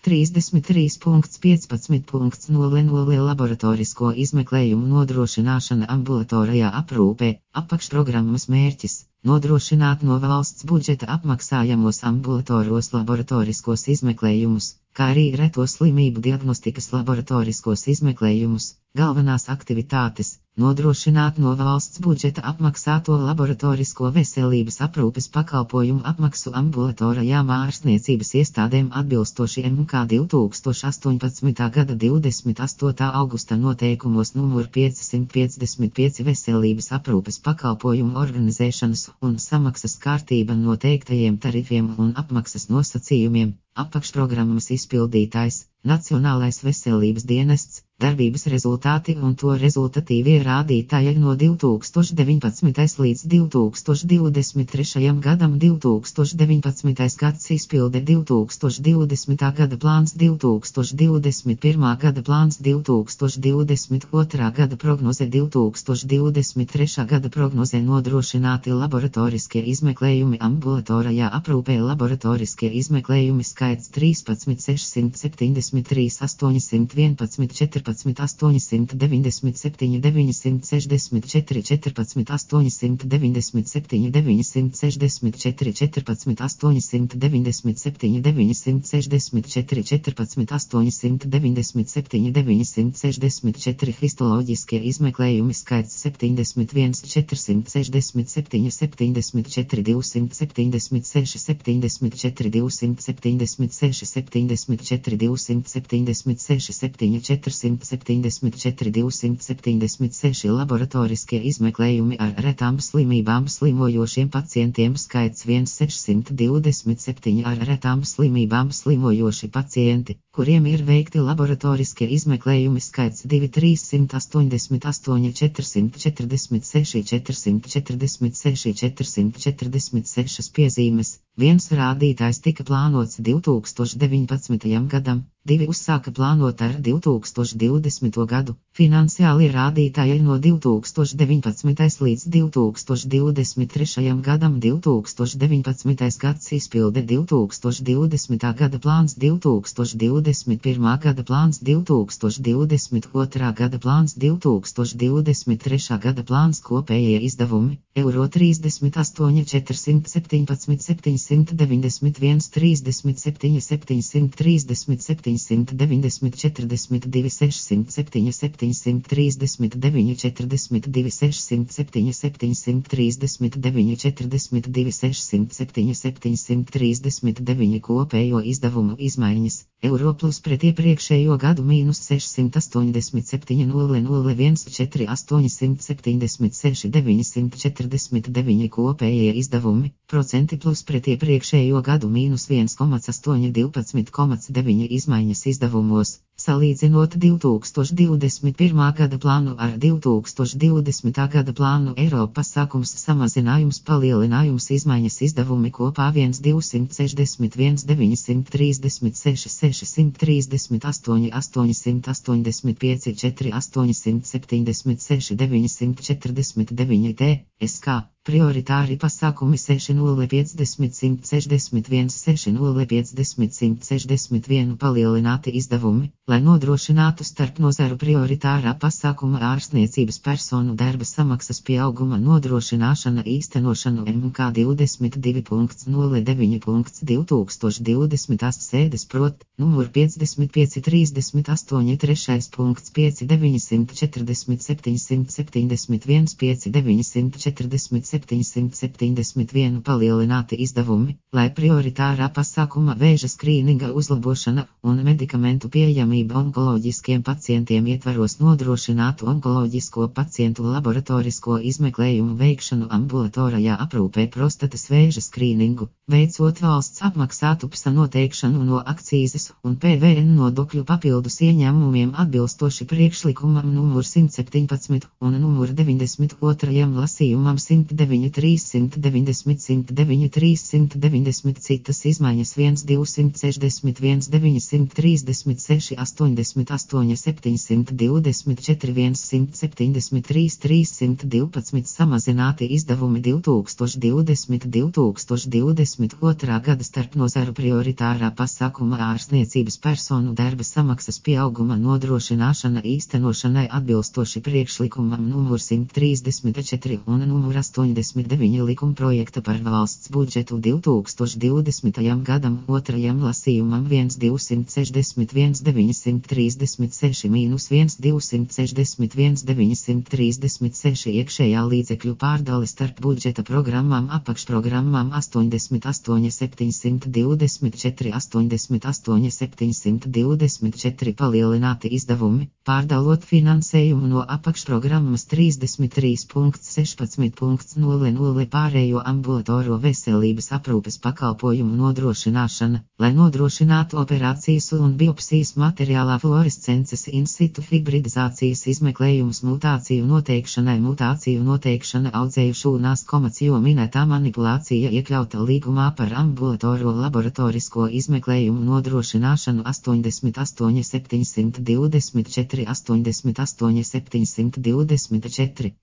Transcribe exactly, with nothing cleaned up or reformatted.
trīsdesmit trīs piecpadsmit nulle nulle Laboratorisko izmeklējumu nodrošināšana ambulatorajā aprūpē. Apakšprogrammas mērķis – nodrošināt no valsts budžeta apmaksājamos ambulatoros laboratoriskos izmeklējumus, kā arī reto slimību diagnostikas laboratoriskos izmeklējumus. Galvenās aktivitātes – nodrošināt no valsts budžeta apmaksāto laboratorisko veselības aprūpes pakalpojumu apmaksu ambulatorajām ārstniecības iestādēm atbilstoši M K divi tūkstoši astoņpadsmitā gada divdesmit astotā augusta noteikumos numur piecsimt piecdesmit pieci veselības aprūpes pakalpojumu organizēšanas un samaksas kārtība noteiktajiem tarifiem un apmaksas nosacījumiem. Apakšprogrammas izpildītājs – Nacionālais veselības dienests, darbības rezultāti un to rezultatīvie rādītāji no divi tūkstoši deviņpadsmitais līdz divi tūkstoši divdesmit trešajam gadam. divi tūkstoši deviņpadsmitais gads izpilde divi tūkstoši divdesmitā gada plāns, divi tūkstoši divdesmit pirmā gada plāns, divi tūkstoši divdesmit otrā gada prognoze, divi tūkstoši divdesmit trešā gada prognoze. Nodrošināti laboratoriskie izmeklējumi ambulatorajā aprūpē. Laboratoriskie izmeklējumi skaits trīspadsmit sešsimt septiņdesmit trīs astoņsimt vienpadsmit četrpadsmit astoņsimt deviņdesmit septiņi deviņsimt sešdesmit četri četrpadsmit astoņsimt deviņdesmit septiņi deviņsimt sešdesmit četri četrpadsmit astoņsimt deviņdesmit septiņi deviņsimt sešdesmit četri četrpadsmit astoņsimt deviņdesmit septiņi deviņsimt sešdesmit četri Histoloģiskie izmeklējumi skaits septiņdesmit viens četrsimt sešdesmit septiņi septiņdesmit četri divsimt septiņdesmit seši septiņdesmit četri divsimt septiņdesmit seši septiņdesmit četri divsimt septiņdesmit seši septiņi četrsimt septiņdesmit četri divsimt septiņdesmit seši Laboratoriskie izmeklējumi ar retām slimībām slimojošiem pacientiem skaits viens sešsimt divdesmit septiņi ar retām slimībām slimojoši pacienti, kuriem ir veikti laboratoriskie izmeklējumi skaits divi trīssimt astoņdesmit astoņi četrsimt četrdesmit seši četrsimt četrdesmit seši četrsimt četrdesmit seši piezīmes. Viens rādītājs tika plānots divi tūkstoši deviņpadsmitajam gadam, divi uzsāka plānot ar divi tūkstoši divdesmito gadu. Finansiālie rādītāji no divi tūkstoši deviņpadsmitais līdz divi tūkstoši divdesmit trešajam gadam. divi tūkstoši deviņpadsmitais gads izpilde divi tūkstoši divdesmitā gada plāns, divi tūkstoši divdesmit pirmā gada plāns, divi tūkstoši divdesmit otrā gada plāns, divi tūkstoši divdesmit trešā gada plāns. Kopējie izdevumi eiro trīsdesmit astoņi četrsimt septiņpadsmit septiņsimt deviņdesmit viens trīsdesmit septiņi septiņsimt trīsdesmit septiņsimt deviņdesmit četrdesmit divi sešsimt septiņi septiņsimt trīsdesmit deviņi četrdesmit divi sešsimt septiņi septiņsimt trīsdesmit deviņi četrdesmit divi sešsimt septiņi septiņsimt trīsdesmit deviņi Kopējo izdevumu izmaiņas eiro plus pret iepriekšējo gadu mīnus sešsimt astoņdesmit septiņi nulle nulle viens četri astoņsimt septiņdesmit seši deviņsimt četrdesmit deviņi Kopējie izdevumi procenti plus pret iepriekšējo gadu mīnus viens komats astoņi divpadsmit komats deviņi izmaiņas izdevumos. Salīdzinot divi tūkstoši divdesmit pirmā gada plānu ar divi tūkstoši divdesmitā gada plānu, eiro pasākums samazinājums palielinājums izmaiņas izdevumi kopā viens divsimt sešdesmit viens deviņsimt trīsdesmit seši sešsimt trīsdesmit astoņi astoņsimt astoņdesmit pieci četri astoņsimt septiņdesmit seši deviņsimt četrdesmit deviņi T S K. Prioritāri pasākumi seši nulle piecdesmit simt sešdesmit viens seši nulle piecdesmit simt sešdesmit viens Palielināti izdevumi, lai nodrošinātu starp nozaru prioritārā pasākuma ārstniecības personu darba samaksas pieauguma nodrošināšana īstenošanu M K divdesmit divi nulle deviņi divi tūkstoši divdesmitās sēdes prot, numur piecdesmit pieci trīsdesmit astoņi trešais punkts pieci deviņsimt četrdesmit septiņsimt septiņdesmit viens pieci deviņsimt četrdesmit septiņsimt septiņdesmit viens Palielināti izdevumi, lai prioritārā pasākuma vēža skrīninga uzlabošana un medikamentu pieejamība onkoloģiskiem pacientiem ietvaros nodrošinātu onkoloģisko pacientu laboratorisko izmeklējumu veikšanu ambulatorajā aprūpē prostatas vēža skrīningu, veicot valsts apmaksātu psa noteikšanu no akcīzes un P V N nodokļu papildus ieņēmumiem atbilstoši priekšlikumam numur simt septiņpadsmit un numur deviņdesmit otrajam lasījumam simt deviņi trīs simt deviņdesmit simt deviņi trīs simt deviņdesmit citas izmaiņas viens divsimt sešdesmit viens deviņsimt trīsdesmit seši astoņdesmit astoņi septiņsimt divdesmit četri viens simt septiņdesmit trīs trīssimt divpadsmit Samazināti izdevumi divi tūkstoši divdesmit divi tūkstoši divdesmit divdesmit otrā gada starpnozaru prioritārā pasākuma ārstniecības personu darba samaksas pieauguma nodrošināšana īstenošanai atbilstoši priekšlikumam numur simt trīsdesmit četri un numur astoņdesmit deviņi likumprojekta par valsts budžetu divtūkstoš divdesmitajam gadam otrajam lasījumam viens divsimt sešdesmit viens deviņsimt trīsdesmit seši mīnus viens divsimt sešdesmit viens deviņsimt trīsdesmit seši iekšējā līdzekļu pārdale starp budžeta programmām apakšprogrammām astoņdesmit astoņi septiņsimt divdesmit četri astoņdesmit astoņi septiņsimt divdesmit četri palielināti izdevumi, pārdalot finansējumu no apakšprogrammas trīsdesmit trīs sešpadsmit nulle nulle pārējo ambulatoro veselības aprūpes pakalpojumu nodrošināšana, lai nodrošinātu operācijas un biopsijas materiālā fluorescences in situ hibridizācijas izmeklējumus mutāciju noteikšanai mutāciju noteikšana audzējušu unās komats, jo minētā manipulācija iekļauta līgumā par ambulatorisko laboratorisko izmeklējumu nodrošināšanu astoņdesmit astoņi septiņsimt divdesmit četri astoņdesmit astoņi septiņsimt divdesmit četri.